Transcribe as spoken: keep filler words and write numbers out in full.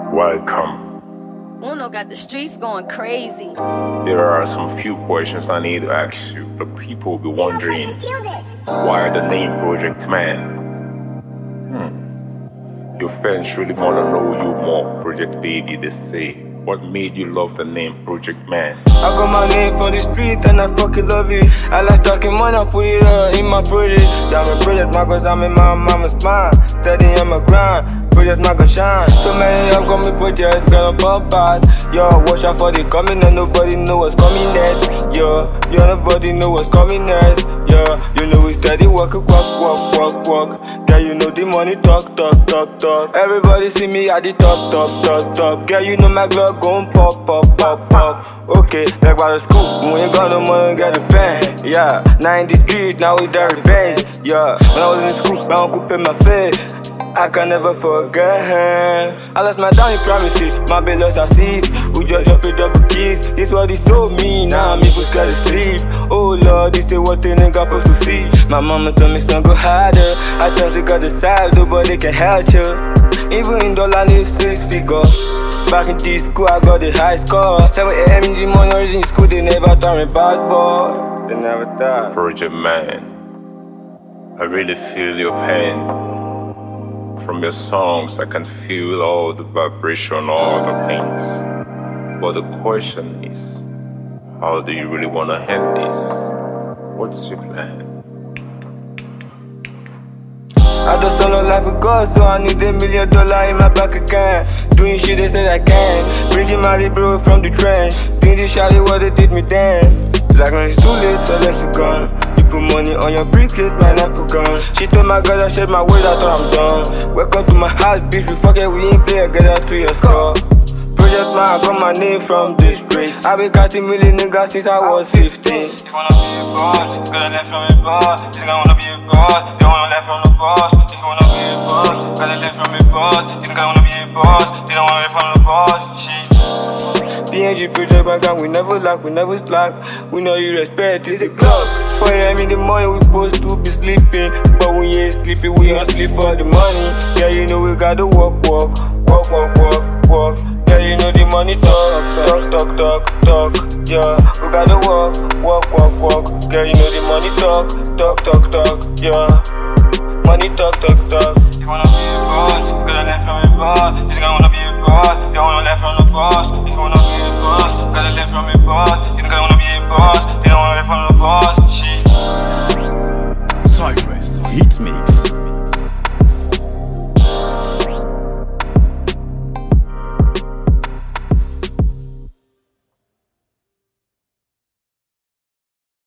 Welcome. Uno got the streets going crazy. There are some few questions I need to ask you. The people will be wondering, why the name Project Man? Hmm. Your fans really wanna know you more, Project Baby, they say. What made you love the name Project Man? I got my name from the street and I fucking love it. I like talking money, I put it uh, in my project. Yeah, I'm a project man cause I'm in my mama's mind. Steady on my grind, project man gon' shine. So many of got me project, gonna pop out. Yo, watch out for the coming and nobody know what's coming next. Yo, yo, nobody know what's coming next. Yo, you know we steady walk, walk, walk, walk, walk. Girl, you know the money talk, talk, talk, talk. Everybody see me at the top, top, top, top. Girl, you know my glove gon' pop, pop, pop, pop. Okay, like by the school, we ain't got no money, get a pen. Yeah, now in the street, now we the revenge. Yeah, when I was in school, my uncle pay my fare. I can never forget him. I lost my down in privacy, my bill lost assist. We just drop it double keys. This what he told me, now I'm even scared to sleep. Oh Lord, this is what the nigga supposed to see. My mama told me son go harder. I just got the side, nobody can help you. Even in dollar need six figure. Back in this school, I got the high score. seven A M in the morning in school, they never taught me bad boy. They never thought. Project Man, I really feel your pain. From your songs, I can feel all the vibration, all the pains. But the question is, how do you really want to end this? What's your plan? I just don't know life with God, so I need a million dollars in my bank account. Doing shit they said I can. Bringing my little bro from the trench. Think this shawty what they did me dance. Like when it's too late, unless it's gone. Put money on your briefcase, man, I put gun. She told my girl I shed my words, I thought I'm done. Welcome to my house, bitch, we fuck it, we ain't play, get out to your skull. Project man, I got my name from the streets. I been catching million niggas since I was fifteen. You wanna be a boss, gotta left from the boss. You don't wanna be a boss, you don't wanna left from the boss. You wanna be a boss, gotta left from the boss. You don't wanna be a boss, you don't wanna left from the boss. Shit. P N G project background, we never lack, we never slack. We know you respect, it's a club. four A M in the morning, we supposed to be sleeping. But when you ain't sleeping, we don't sleep for the money. Yeah, you know we gotta walk, walk.